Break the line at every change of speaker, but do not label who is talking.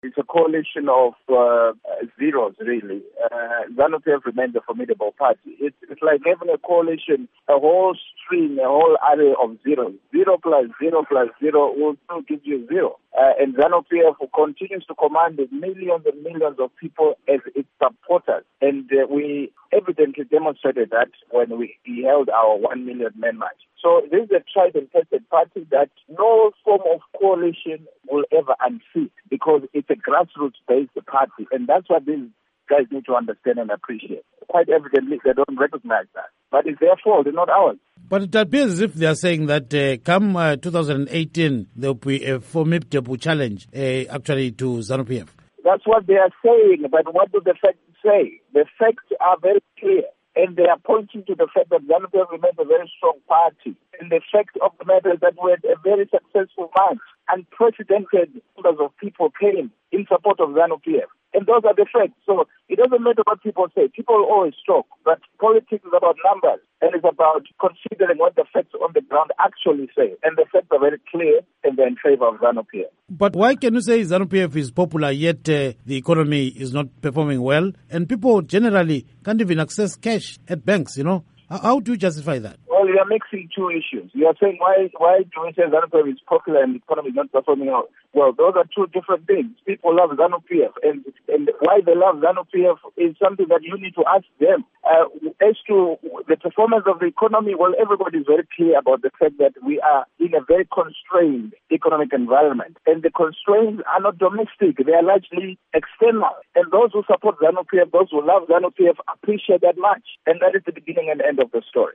It's a coalition of zeros, really. ZANU-PF remains a formidable party. It's like having a coalition, a whole string, a whole array of zeros. 0 plus 0 plus 0 will still give you 0. And ZANU-PF continues to command millions and millions of people as its supporters. And we evidently demonstrated that when we held our 1 million man march. So this is a tried and tested party that no form of coalition will ever unseat, because it's a grassroots-based party. And that's what these guys need to understand and appreciate. Quite evidently, they don't recognize that. But it's their fault, it's not ours.
But it appears as if they are saying that come 2018, there will be a formidable challenge actually to ZANU-PF.
That's what they are saying, but what do the facts say? The facts are very clear. And they are pointing to the fact that ZANU-PF remains a very strong party. And the fact of the matter is that we had a very successful march. Unprecedented numbers of people came in support of ZANU-PF. And those are the facts. So it doesn't matter what people say. People always talk. But politics is about numbers. And it's about considering what the facts on the ground actually say. And the facts are very clear, and they're in favor of ZANU-PF.
But why can you say ZANU-PF is popular, yet the economy is not performing well? And people generally can't even access cash at banks, you know? How do you justify that?
Well, you are mixing two issues. You are saying why do we say ZANU-PF is popular and the economy is not performing well? Those are two different things. People love ZANU-PF, and why they love ZANU-PF is something that you need to ask them. As to the performance of the economy, well, everybody is very clear about the fact that we are in a very constrained economic environment. And the constraints are not domestic. They are largely external. And those who support ZANU-PF, those who love ZANU-PF appreciate that much. And that is the beginning and end of the story.